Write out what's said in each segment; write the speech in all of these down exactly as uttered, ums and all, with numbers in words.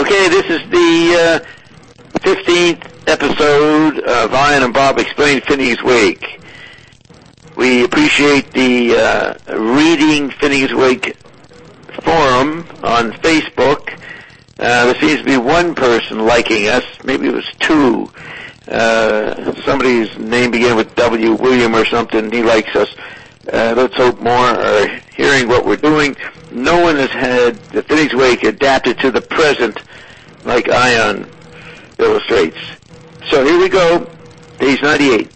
Okay, this is the uh, fifteenth episode of Ian and Bob Explain Phineas Wake. We appreciate the uh, Reading Phineas Wake forum on Facebook. Uh, there seems to be one person liking us. Maybe it was two. Uh, somebody's name began with W. William or something. He likes us. Uh, let's hope more are hearing what we're doing. No one has had the Phineas Wake adapted to the present like Ion illustrates. So here we go. Page ninety-eight.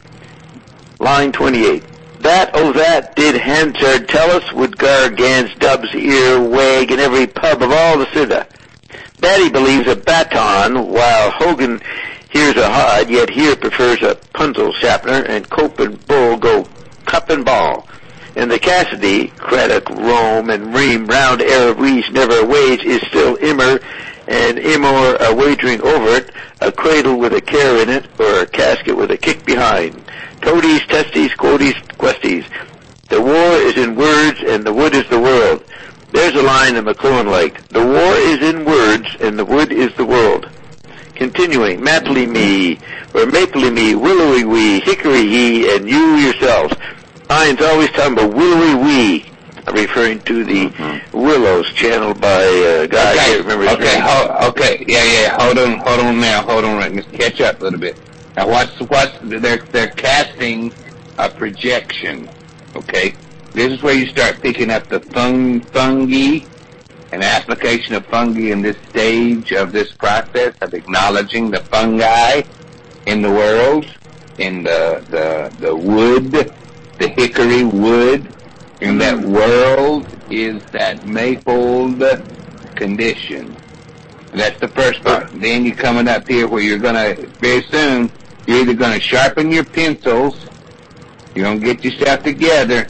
Line twenty-eight. That, oh that, did Hansard tell us, would Gargan's Dub's ear wag in every pub of all the Sida. Batty believes a baton, while Hogan hears a hod, yet here prefers a punzel sharpener, and Cope and Bull go cup and ball. And the Cassidy, Craddock, Rome, and Ream, round air of Reese never wage, is still immer, and Imor a wagering over it, a cradle with a care in it, or a casket with a kick behind. Toadies, testes, quoties, questies. The war is in words, and the wood is the world. There's a line that McLuhan liked. The war is in words, and the wood is the world. Continuing, Mapley me, or Mapley me, willowy wee, hickory he, and you yourselves. Ian's always talking about willowy wee, referring to the mm-hmm. Willows channeled by a guy, okay. I can't remember his okay, name. Ho- okay, yeah, yeah, hold on, hold on now, hold on, right, just catch up a little bit. Now, what's, what's, they're, they're casting a projection, okay? This is where you start picking up the fung, fungi, an application of fungi in this stage of this process of acknowledging the fungi in the world, in the, the, the wood, the hickory wood, in that world is that maple condition. That's the first part. Then you're coming up here where you're going to, very soon, you're either going to sharpen your pencils, you're going to get yourself together,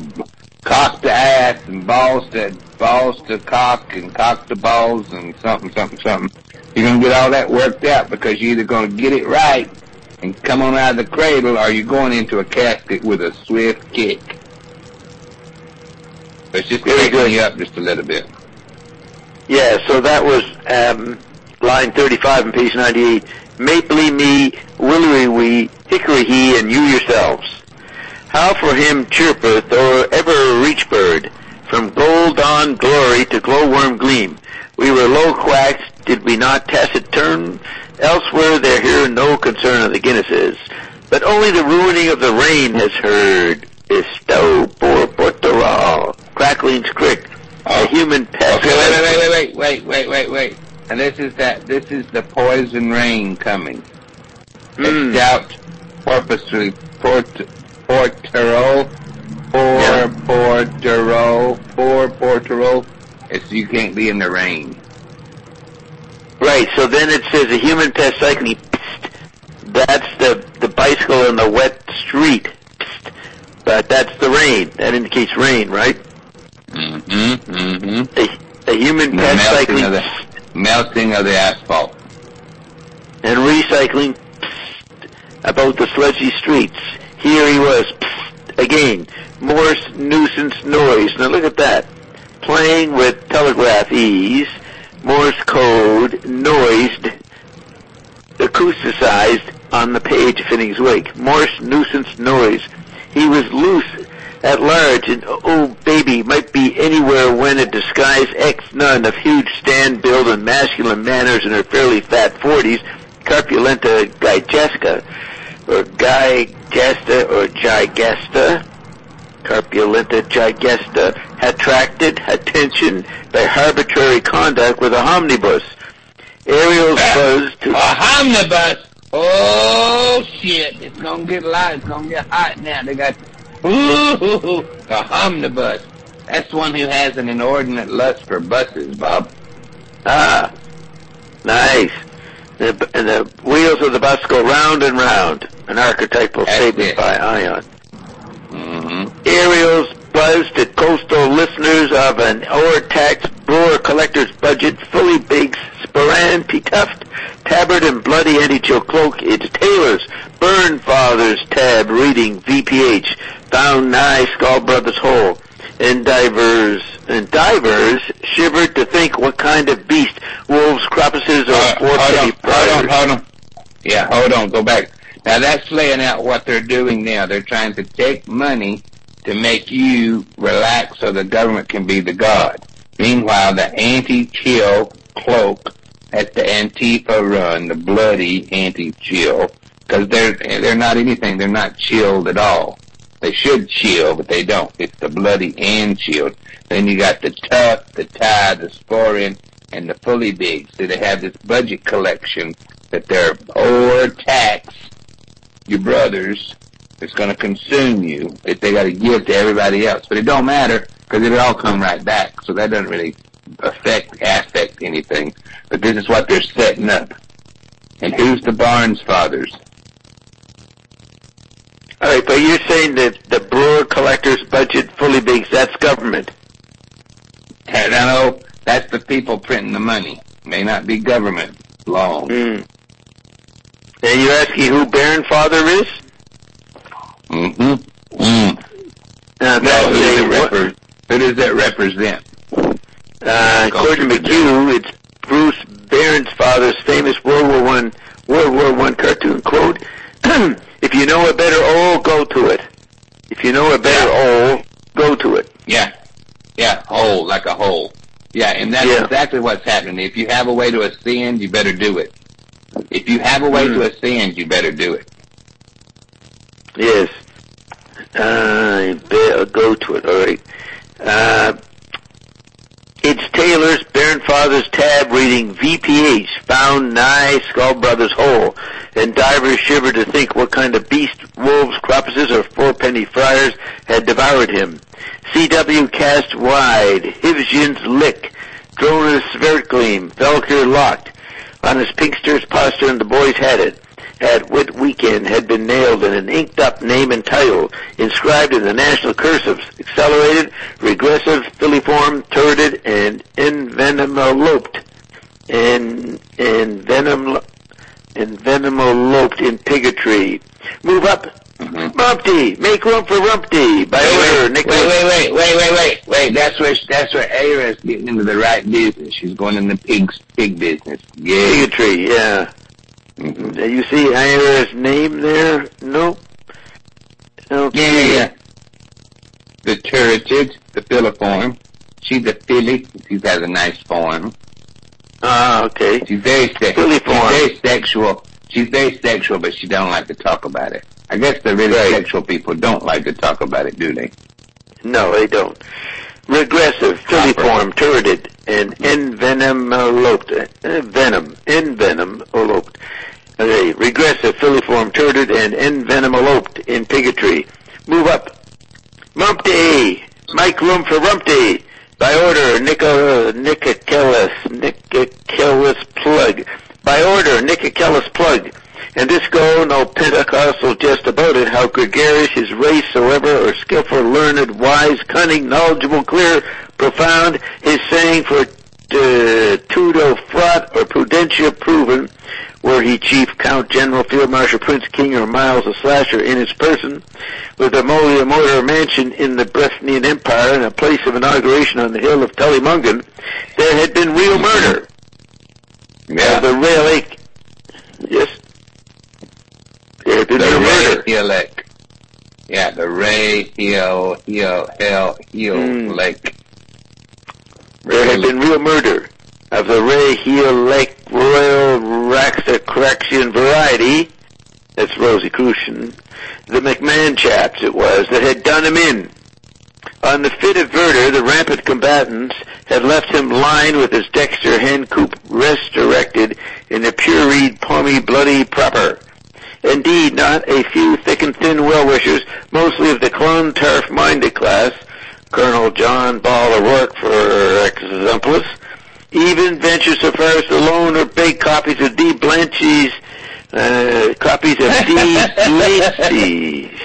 cock to ass and balls to, balls to cock and cock to balls and something, something, something. You're going to get all that worked out because you're either going to get it right and come on out of the cradle, or you're going into a casket with a swift kick. But it's just picking you up just a little bit. Yeah, so that was um, line thirty-five on page ninety-eight. Mapley me, willowy we, hickory he, and you yourselves. How for him chirpeth or ever reach bird, from gold dawn glory to glowworm gleam. We were low quacks, did we not taciturn? Elsewhere there hear no concern of the Guinnesses, but only the ruining of the rain has heard. Estow por Portoral, crackling's crick, oh. a human pest. Okay, wait, wait, wait, wait, wait, wait, wait. And this is that. This is the poison rain coming. Mm. Stout porpoisely port portero, por yeah. portero, por portero. It's you can't be in the rain. Right. So then it says a human pest cycling. Psst. That's the the bicycle in the wet street. Psst. But that's the rain. That indicates rain, right? Mm-hmm. Mm-hmm. A, a human the pest melting cycling. Of the, melting of the asphalt. And recycling. Psst. About the sludgy streets. Here he was. Psst. Again. Morse nuisance noise. Now look at that. Playing with telegraph ease. Morse code, noised, acousticized on the page of Phineas Wake. Morse nuisance noise. He was loose at large, and oh baby, might be anywhere when a disguised ex-nun of huge stand build and masculine manners in her fairly fat forties, Carpulenta Gigesta, or Gigesta, or Gigesta, Carpulenta Gigesta, attracted attention by arbitrary conduct with a omnibus. Aerials uh, buzzed to... A omnibus? Oh, shit. It's going to get light. It's going to get hot now. They got... Ooh, a omnibus. That's one who has an inordinate lust for buses, Bob. Ah, nice. The, and the wheels of the bus go round and round. An archetypal That's statement it. by Ion. Mm-hmm. Aerials buzzed at coastal listeners of an o'ertaxed brewer collector's budget, fully baked, sporan, petuffed, tabard, and bloody anti-chill cloak. It's Taylor's Burn Father's tab reading V P H, found nigh Skull Brothers Hole. And divers, and divers shivered to think what kind of beast wolves, crapuses, crosses or Uh, four hold penny on, hold on, friars. hold on. Yeah, hold on, go back. Now that's laying out what they're doing now. They're trying to take money to make you relax so the government can be the god. Meanwhile, the anti-chill cloak at the Antifa run, the bloody anti-chill, because they're, they're not anything. They're not chilled at all. They should chill, but they don't. It's the bloody and chilled. Then you got the tough, the tie, the sporin, and the fully big. So they have this budget collection that they're or tax your brothers. It's going to consume you that they got to give to everybody else. But it don't matter because it'll all come right back. So that doesn't really affect affect anything. But this is what they're setting up. And who's the Barnes fathers? All right, but you're saying that the brewer collector's budget fully bigs, that's government. And I know that's the people printing the money. May not be government long. Mm. And you're asking who Baronfather is? Mm-hmm. Mm. Now, No, that's who, does a, it repre- who does that represent? uh, according to McHugh, it's Bruce Baronfather's famous World War One World War One cartoon quote. If you know a better O, go to it. If you know a better O, go to it. Yeah. Yeah, hole, like a hole. Yeah, and that's Yeah. exactly what's happening. If you have a way to ascend, you better do it. If you have a way Mm. to ascend, you better do it. Yes. Uh, better go to it, all right. Uh, it's Taylor's Baronfather's tab reading V P H found nigh Skull Brothers hole, and divers shivered to think what kind of beast, wolves, cropuses, or four-penny friars had devoured him. C W cast wide, Hivjian's lick, Dronus Vertgleam, Velker locked. On his pinkster's postern, the boys had it. At Wit Weekend had been nailed in an inked-up name and title, inscribed in the national cursives, accelerated, regressive, filiform, turreted, and envenomoloped, and envenom, envenomoloped in pigotry. Move up, Mm-hmm. Rumpty, make room for Rumpty, by order, Wait, Nicholas. wait, wait, wait, wait, wait, wait. That's where that's where Ara's getting into the right business. She's going in the pig pig business. Yeah. Bigotry, yeah. Mm-hmm. Uh, You see Ira's name there? Nope. Okay. Yeah, yeah, yeah. The turreted, the filiform. She's a filly. She has a nice form. Ah, okay. She's very sexual. Filiform. She's very sexual. She's very sexual, but she don't like to talk about it. I guess the really Right. sexual people don't like to talk about it, do they? No, they don't. Regressive, filiform, turreted, and envenomoloped. Uh, venom. Envenomoloped. Okay. Regressive, filiform, turreted, and envenomoloped in pigotry. Move up. Rumpty! Make room for Rumpty! By order, Nico, Nicokelis, Nicokelis plug. By order, Nicokelis plug. And this go, no Pentecostal jest about it, how gregarious his race soever, or skillful, learned, wise, cunning, knowledgeable, clear, profound, his saying for uh, tudo fraught, or prudentia proven, were he chief, count, general, field marshal, prince, king, or Miles the Slasher in his person, with a Molia Mortar mansion in the Bresnian Empire and a place of inauguration on the hill of Tullymungan, there had been real murder. Yeah. Uh, the Ray Lake, yes? There had been The real Ray murder. Hill Lake. Yeah, the Ray Hill, Hill, Hill, Hill Mm. Lake. There had been real murder of the Ray Heel Lake Royal Raxacraxian variety, that's Rosicrucian, the McMahon chaps it was, that had done him in. On the fit of Verder, the rampant combatants had left him lying with his Dexter hen coop resurrected in a pureed, palmy, bloody proper. Indeed, not a few thick and thin well-wishers, mostly of the Clontarf-minded class, Colonel John Ball O'Rourke for exemplis, even venture so far as to loan or beg copies of D. Blanche's, uh, copies of D. Lacey's.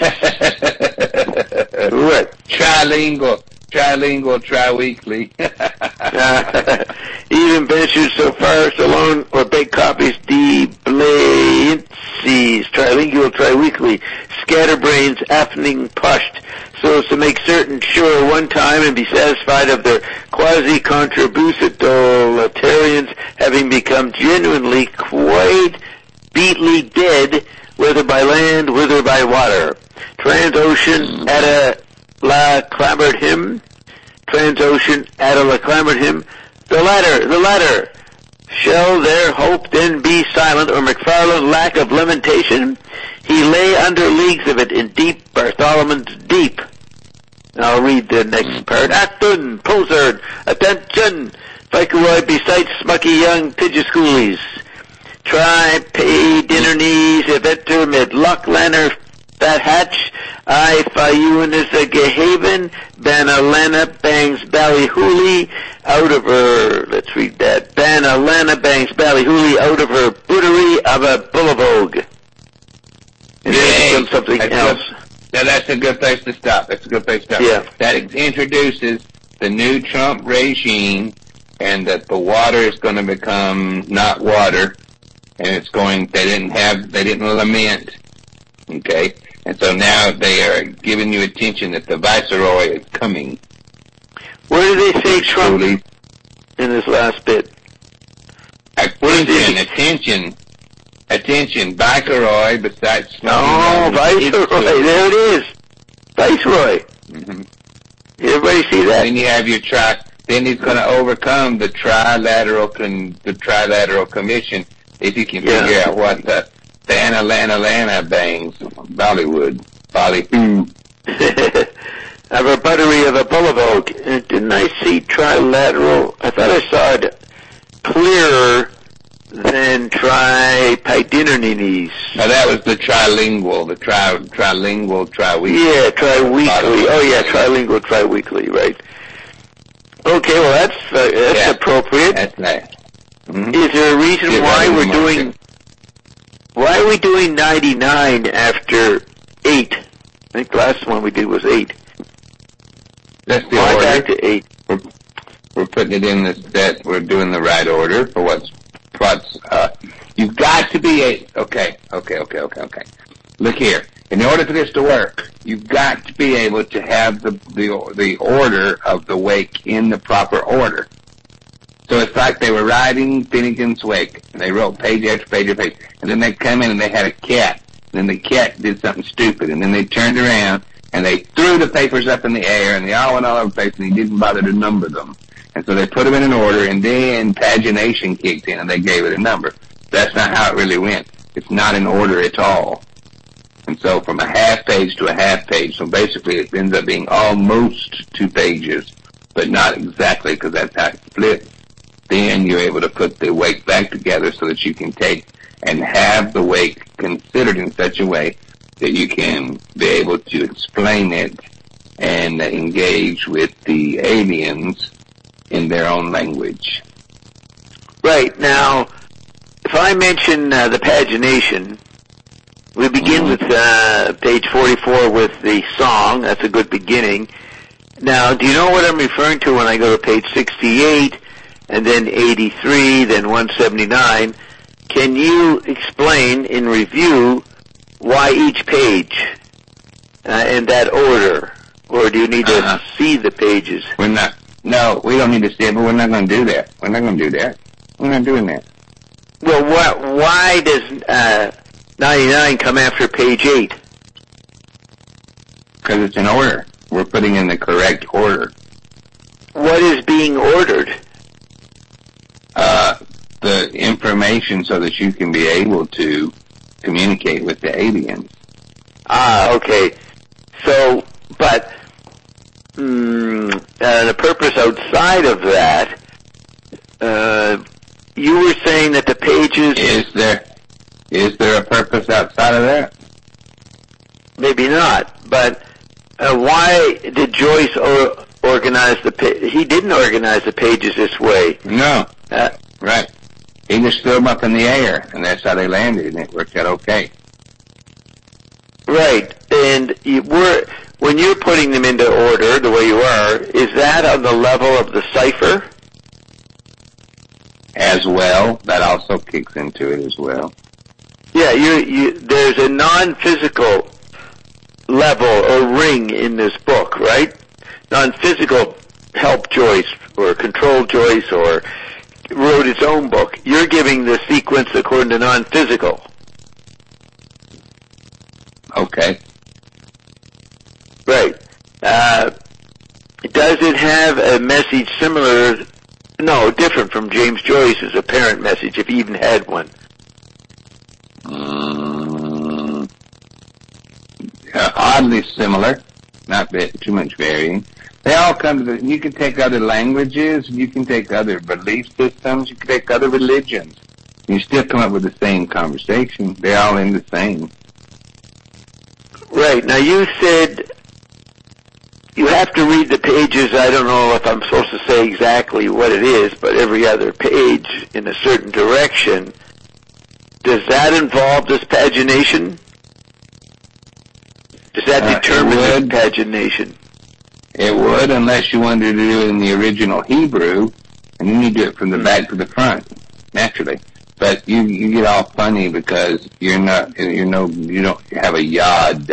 What? Trilingual, trilingual, tri-weekly. Uh, even ventured so far as to loan or beg copies D. Blanche's, trilingual, tri-weekly, scatterbrains, affning pushed, so as to make certain sure one time and be satisfied of their quasi-contributoritarians having having become genuinely quite beatly dead, whether by land, whether by water. Transocean Ada la clamoured him. Transocean Ada la clamoured him. The latter, the latter. Shall their hope then be silent, or McFarland lack of lamentation? He lay under leagues of it in deep Bartholomewn's deep. Now I'll read the next part. Acton, Posard, attention! Viceroy besides smucky young Pidgeschoolies. Try pay dinner knees, eventer mid Lochlanner fat hatch, I Fayun is a Gehaven, Banalana bangs Ballyhooly out of her, let's read that, Banalana bangs Ballyhooly out of her bootery of a bullavogue. And then something that's else. Good. Now that's a good place to stop. That's a good place to stop. Yeah. That introduces the new Trump regime, and that the water is going to become not water, and it's going, they didn't have, they didn't lament, okay? And so now they are giving you attention that the Viceroy is coming. Where do they say Trump in this last bit? Attention, attention, attention, Viceroy besides... Oh, Viceroy, there it is. Viceroy. Mm-hmm. Everybody see that? Then you have your tri, then he's going to overcome the trilateral, con, the trilateral commission if he can yeah. figure out what the Lana, Lana, Lana bangs, Bollywood, Bollywood. Of a buttery of a bullavogue. Didn't I see trilateral? I thought I saw it clearer than tri-pidinnernies. Now that was the trilingual, the tri, trilingual, tri-weekly. Yeah, tri-weekly. Oh yeah, trilingual, tri-weekly, right. Okay, well that's, uh, that's yeah, appropriate. That's nice. Mm-hmm. Is there a reason Give why we're doing, why are we doing ninety-nine after eight? I think the last one we did was eight. That's the why order. Back to eight? We're, we're putting it in this, that we're doing the right order for what's, what's, uh, you've got to be a, okay, okay, okay, okay, okay. Look here. In order for this to work, you've got to be able to have the, the, the order of the wake in the proper order. So it's like they were riding Finnegan's Wake, and they wrote page after page after page, and then they come in and they had a cat, and then the cat did something stupid, and then they turned around, and they threw the papers up in the air, and they all went all over the place, and he didn't bother to number them. And so they put them in an order, and then pagination kicked in, and they gave it a number. That's not how it really went. It's not in order at all. And so from a half page to a half page, so basically it ends up being almost two pages, but not exactly, because that's how it splits. Then you're able to put the wake back together so that you can take and have the wake considered in such a way that you can be able to explain it and engage with the aliens in their own language. Right. Now, if I mention uh, the pagination, we begin mm-hmm. with uh, page forty-four with the song. That's a good beginning. Now, do you know what I'm referring to when I go to page sixty-eight, and then eighty-three, then one seventy-nine? Can you explain in review why each page uh, in that order? Or do you need to uh-huh. see the pages? We're not. No, we don't need to see it, but we're not going to do that. We're not going to do that. We're not doing that. Well, wh- why does uh, ninety-nine come after page eight? Because it's in order. We're putting in the correct order. What is being ordered? Uh, the information so that you can be able to communicate with the aliens. Ah, okay. So, but mm, uh, the purpose outside of that, uh, you were saying that the pages... Is there, is there a purpose outside of that? Maybe not, but uh, why did Joyce or, organize the... Pa- he didn't organize the pages this way. No. Uh, right. He just threw them up in the air, and that's how they landed, and it worked out okay. Right. And you were, when you're putting them into order the way you are, is that on the level of the cipher? As well. That also kicks into it as well. Yeah, you, you, there's a non-physical level or ring in this book, right? Non-physical help Joyce or control Joyce or wrote its own book. You're giving the sequence according to non-physical. Okay. Right. Uh, does it have a message similar, no, different from James Joyce's apparent message, if he even had one? Um, uh, oddly similar, not bit, too much varying. They all come to the, you can take other languages, you can take other belief systems, you can take other religions. You still come up with the same conversation. They're all in the same. Right. Now you said you have to read the pages. I don't know if I'm supposed to say exactly what it is, but every other page in a certain direction. Does that involve this pagination? Does that Uh, determine it this would. pagination? It would, unless you wanted to do it in the original Hebrew, and then you do it from the back to the front, naturally. But you you get all funny because you're not you know you don't have a yod.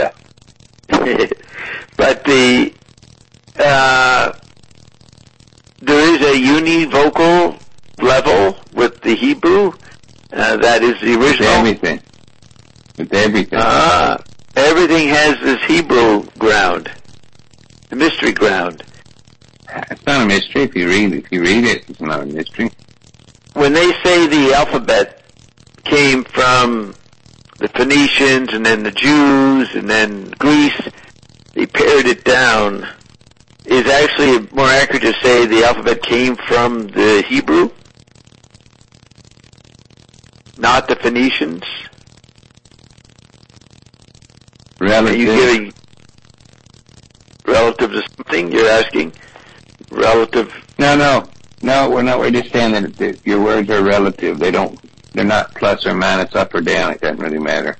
But the uh, there is a univocal level with the Hebrew. Uh, that is the With original. everything. With everything. Ah, everything has this Hebrew ground, the mystery ground. It's not a mystery if you read it. If you read it, it's not a mystery. When they say the alphabet came from the Phoenicians and then the Jews and then Greece, they pared it down. Is actually more accurate to say the alphabet came from the Hebrew, not the Phoenicians? Are Relative. you giving relative to something you're asking? Relative? No, no. No, we're not. We're just saying that, that your words are relative. They don't, they're not plus or minus, up or down. It doesn't really matter.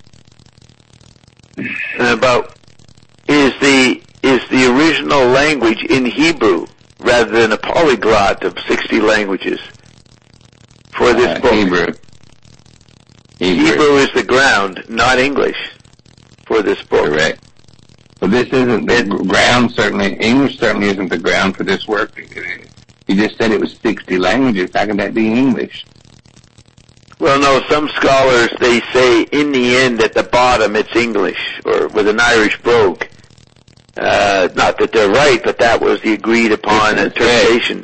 And about, is the, is the original language in Hebrew rather than a polyglot of sixty languages for this Uh, book? Hebrew. Hebrew. Hebrew is the ground, not English, for this book. Correct. Well, this isn't the ground, certainly. English certainly isn't the ground for this work. You just said it was sixty languages. How can that be English? Well, no, some scholars, they say in the end at the bottom it's English, or with an Irish brogue. Uh, not that they're right, but that was the agreed upon It's interpretation.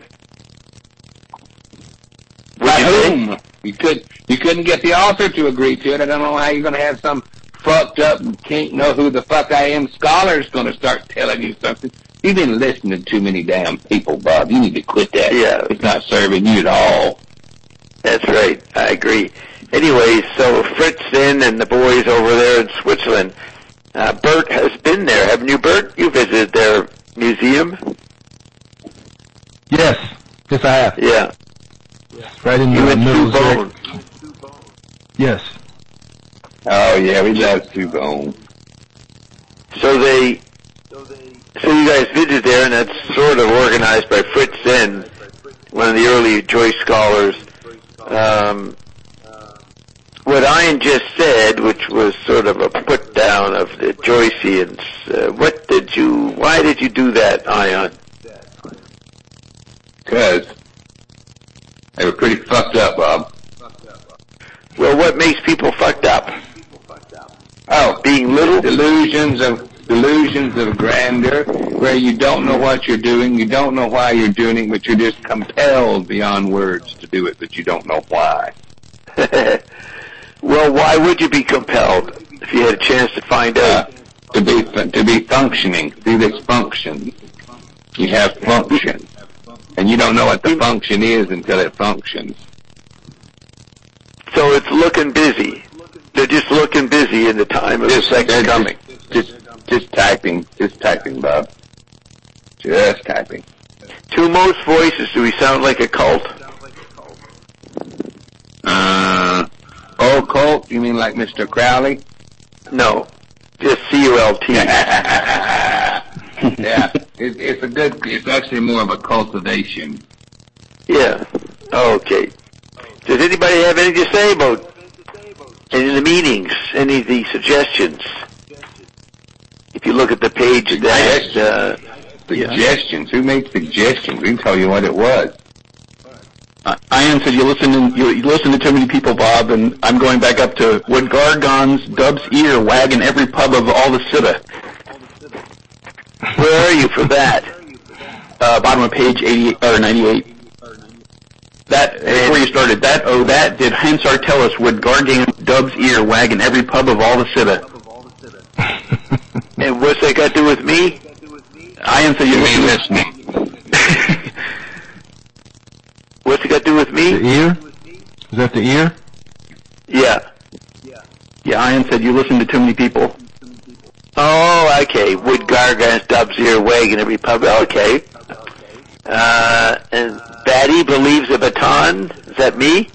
Would By you say? whom? You could, you couldn't get the author to agree to it. I don't know how you're going to have some fucked up, can't know who the fuck I am scholar's going to start telling you something. You've been listening to too many damn people, Bob. You need to quit that. Yeah. It's not serving you at all. That's right. I agree. Anyway, so Fritz Zinn and the boys over there in Switzerland. Uh, Bert has been there, haven't you, Bert? You visited their museum? Yes. Yes, I have. Yeah. Right in You the went middle through there. Bone. Yes. Oh, yeah, we love Sue Bone. So they, so you guys visited there, and that's sort of organized by Fritz Zinn, one of the early Joyce scholars. Um, what Ian just said, which was sort of a put down of the Joyceans, uh, what did you, why did you do that, Ian? Because they were pretty fucked up, Bob. Well, what makes people fucked up? Oh, Being little? delusions of delusions of grandeur, where you don't know what you're doing, you don't know why you're doing it, but you're just compelled beyond words to do it, but you don't know why. Well, why would you be compelled if you had a chance to find Uh, out? to be to be functioning, do this function. You have function, and you don't know what the function is until it functions. So it's looking busy. They're just looking busy in the time of Just the second they're coming. Just, just just typing, just typing, Bob. Just typing. To most voices, do we sound like a cult? Uh, old cult? You mean like Mister Crowley? No, just C U L T. Yeah, it, it's a good. It's actually more of a cultivation. Yeah. Okay. Does anybody have anything to say about any of the meetings, any of the suggestions? If you look at the page that, uh, Suggestions. Who made suggestions? We can tell you what it was. I, I Ian said you listen to, you, you listen to too many people, Bob, and I'm going back up to would Gargon's Dub's ear wag in every pub of all the Sitta? Where are you for that? Uh, bottom of page eighty or ninety-eight. That is where you started. That oh, that did Hansard tell us? Would Gargan Dub's ear wag in every pub of all the Sitta? And what's that got to do with me? Ian said you ain't listening. What's it got to do with me? The ear? Is that the ear? Yeah. Yeah, Ian said you listen to too many people. Oh, okay. Would Gargan's Dub's ear wag in every pub? Okay. Uh, and Batty believes a baton. Is that me?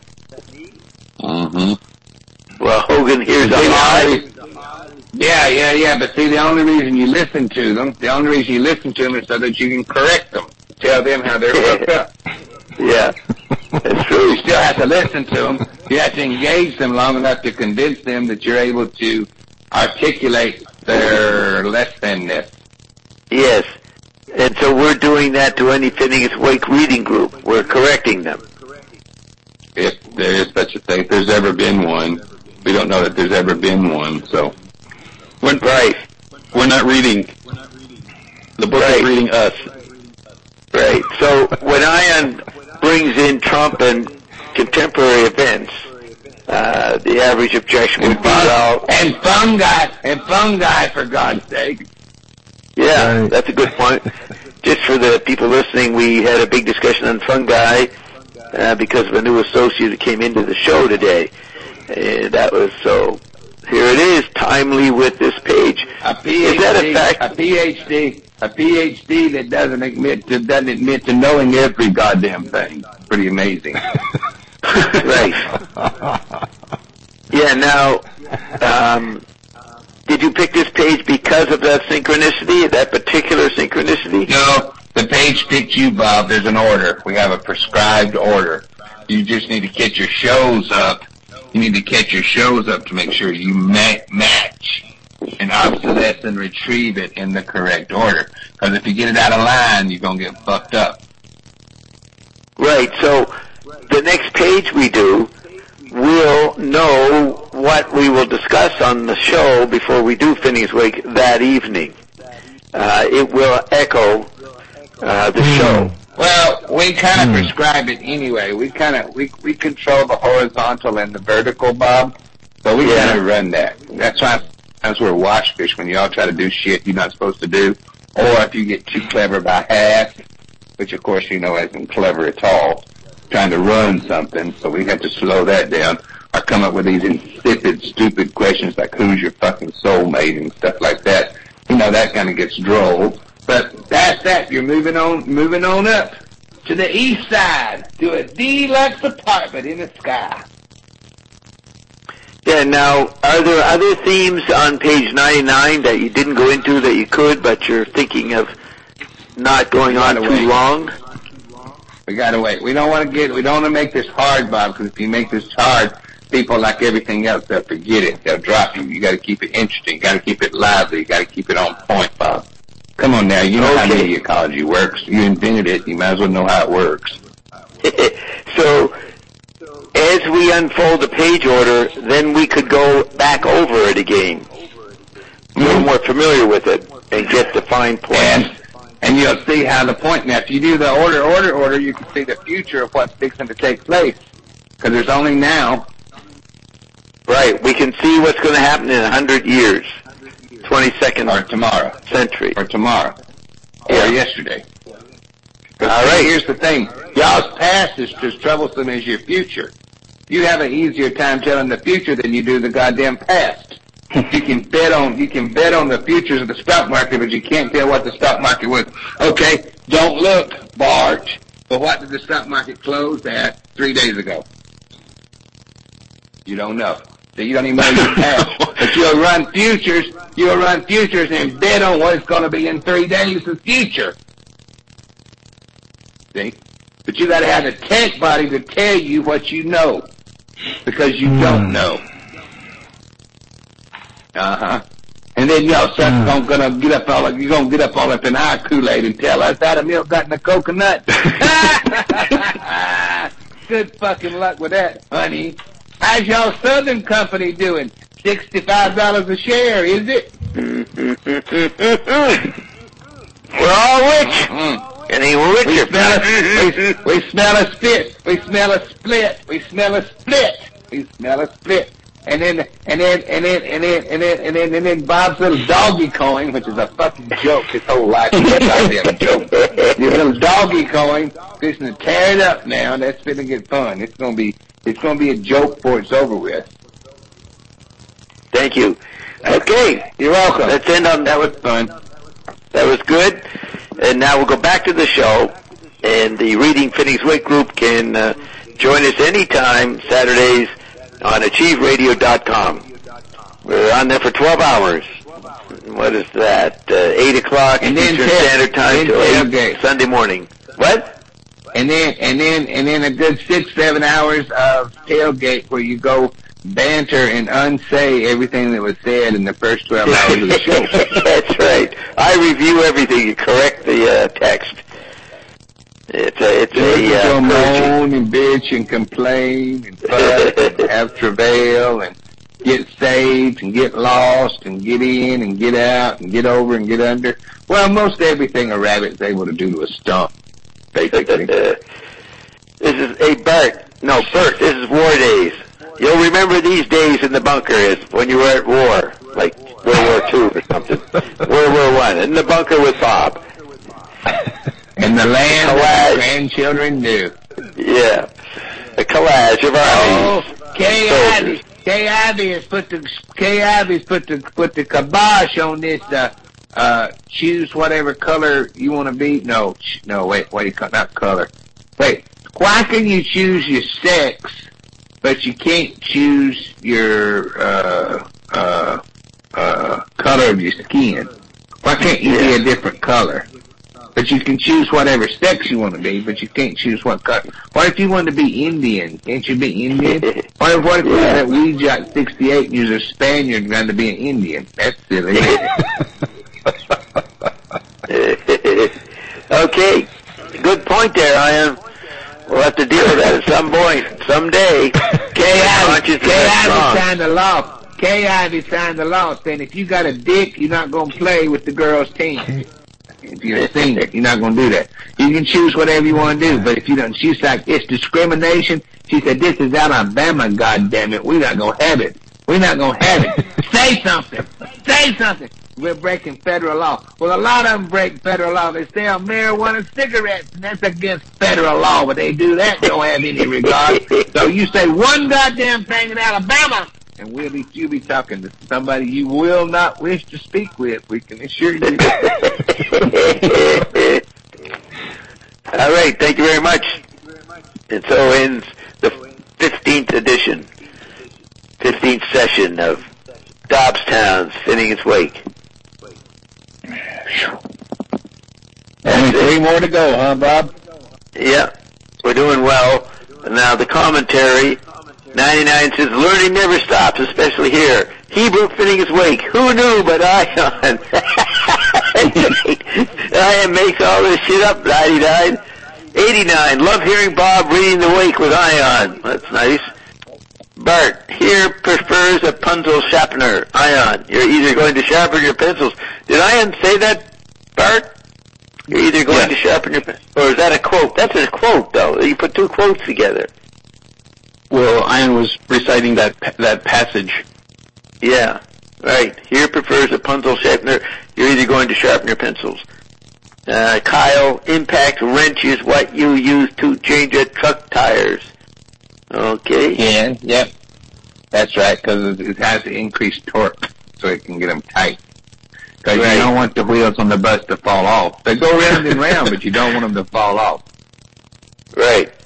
Mm-hmm. Well, Hogan hears a lie. Yeah, yeah, yeah, but see, the only reason you listen to them, the only reason you listen to them is so that you can correct them. Tell them how they're fucked up. Yeah, that's true. You still have to listen to them. You have to engage them long enough to convince them that you're able to articulate their less thanness. Yes. And so we're doing that to any Phineas Wake reading group. We're correcting them. If there is such a thing, if there's ever been one. We don't know that there's ever been one, so. We're, right. We're not reading. The book right. is reading us. Right. So when Ian brings in Trump and contemporary events, uh, the average objection would be, well... And fungi, and fungi, for God's sake. Yeah, right. That's a good point. Just for the people listening, we had a big discussion on fungi uh, because of a new associate who came into the show today. And that was so... Here it is, timely with this page. A PhD, is that a fact? A PhD, a PhD that doesn't admit to doesn't admit to knowing every goddamn thing. Pretty amazing. Right. Yeah. Now, um, did you pick this page because of that synchronicity, that particular synchronicity? No, the page picked you, Bob. There's an order. We have a prescribed order. You just need to get your shows up. You need to catch your shows up to make sure you ma- match and obsolescence and retrieve it in the correct order. Because if you get it out of line, you're going to get fucked up. Right. So the next page we do, we'll know what we will discuss on the show before we do Phineas Wake that evening. Uh, it will echo uh, the mm. show. Well, we kind of mm. prescribe it anyway. We kind of we we control the horizontal and the vertical, Bob. So we yeah. kind of run that. That's why that's where wash fish when y'all try to do shit you're not supposed to do, or if you get too clever by half, which of course you know isn't clever at all, trying to run something. So we have to slow that down, or come up with these insipid, stupid questions like who's your fucking soulmate and stuff like that. You know that kind of gets droll. But that's that. You're moving on, moving on up to the east side to a deluxe apartment in the sky. Yeah. Now, are there other themes on page ninety-nine that you didn't go into that you could, but you're thinking of not going on too wait. long? We gotta wait. We don't want to get. We don't want to make this hard, Bob. Because if you make this hard, people like everything else, they'll forget it. They'll drop you. You got to keep it interesting. You got to keep it lively. You got to keep it on point, Bob. Come on now, you know okay. how media ecology works. You invented it, you might as well know how it works. So, as we unfold the page order, then we could go back over it again. Mm-hmm. A little more familiar with it and get the fine points. And, and you'll see how the point, now if you do the order, order, order, you can see the future of what's fixing to take place. Because there's only now. Right, we can see what's going to happen in a hundred years. twenty-second or tomorrow century or tomorrow yeah. or yesterday. All right. Here's the thing: y'all's past is just troublesome as your future. You have an easier time telling the future than you do the goddamn past. You can bet on you can bet on the futures of the stock market, but you can't tell what the stock market was. Okay, don't look, Bart. But what did the stock market close at three days ago? You don't know. So you don't even know your past. But you'll run futures, you'll run futures and bet on what it's going to be in three days of future. See? But you got to have the tech body to tell you what you know. Because you mm. don't know. Uh-huh. And then y'all suckers mm. gonna get up all you're gonna get up all up in our Kool-Aid and tell us how the milk got in the coconut. good fucking luck with that, honey. How's y'all Southern Company doing? sixty-five dollars a share, is it? We're all rich. Mm-hmm. Getting richer. We smell, a, we, we smell a split. We smell a split. We smell a split. We smell a split. And then, and then, and then, and then, and then, and then, and then Bob's little doggy coin, which is a fucking joke. His whole life is a goddamn joke. His little doggy coin, fixing to tear it up now. That's gonna get fun. It's gonna be, it's gonna be a joke before it's over with. Thank you. Okay. You're welcome. Let's end on, That was fun. that was good. And now we'll go back to the show, and the Reading Finney's Wake group can uh, join us anytime, Saturdays, on achieve radio dot com. We're on there for twelve hours. What is that? Uh, eight o'clock And then Eastern tail- Standard Time then till eight tailgate. Sunday morning. What? And then, and then, and then a good six, seven hours of tailgate where you go banter and unsay everything that was said in the first twelve hours of the show. That's right. I review everything and correct the uh, text. It's a, it's a, uh, Go encouraging. moan and bitch and complain and fuss and have travail and get saved and get lost and get in and get out and get over and get under. Well, most everything a rabbit's able to do to a stump, basically. This is, hey, Bert. No, Bert, this is war days. You'll remember these days in the bunker is when you were at war, like World War Two or something. World War One, in the bunker with Bob. And the land Collage. that our grandchildren knew. Yeah. A collage of Oh, armies. Kay soldiers. Ivy, Kay Ivy has put the Kay Ivy's put the put the kibosh on this. Uh, uh, choose whatever color you want to be. No, ch- no, wait, wait, not color. Wait, why can you choose your sex, but you can't choose your uh, uh, uh, color of your skin? Why can't you be a different color? But you can choose whatever sex you want to be, but you can't choose what color. What if you want to be Indian? Can't you be Indian? What if, what if you're at Weejack sixty-eight and you're a Spaniard going to be an Indian? That's silly. Okay. Good point there, Ian. We'll have to deal with that at some point, someday. Kay Ivy, Conscious of Kay that Ivy song. signed the law. Kay Ivy signed the law saying if you got a dick, you're not going to play with the girls' team. If you're a senior, you're not going to do that. You can choose whatever you want to do, but if you don't, she's like, it's discrimination. She said, this is Alabama, goddammit. We're not going to have it. We're not going to have it. Say something. Say something. We're breaking federal law. Well, a lot of them break federal law. They sell marijuana cigarettes, and that's against federal law, but they do that, don't have any regard. So you say one goddamn thing in Alabama, and we'll be, you'll be talking to somebody you will not wish to speak with. We can assure you. All right, thank you very much. And so ends the fifteenth edition, fifteenth session of Dobbstown's Finney's Wake. Only three more to go, huh, Bob? Yeah, we're doing well. Now the commentary, ninety-nine says, learning never stops, especially here. Hebrew Finney's Wake. Who knew but Ion? Ion makes all this shit up, ninety-nine. eighty-nine, love hearing Bob reading the Wake with Ion. That's nice. Bart, here prefers a pencil sharpener. Ion, you're either going to sharpen your pencils. Did Ion say that, Bart? You're either going Yeah. to sharpen your pencils. Or is that a quote? That's a quote, though. You put two quotes together. Well, Ian was reciting that that passage. Yeah, right. Here prefers a pencil sharpener. You're either going to sharpen your pencils. Uh, Kyle, impact wrench is what you use to change a truck tires. Okay. Yeah, yep. That's right, because it has to increase torque so it can get them tight. Because Right. you don't want the wheels on the bus to fall off. They go round and round, but you don't want them to fall off. Right.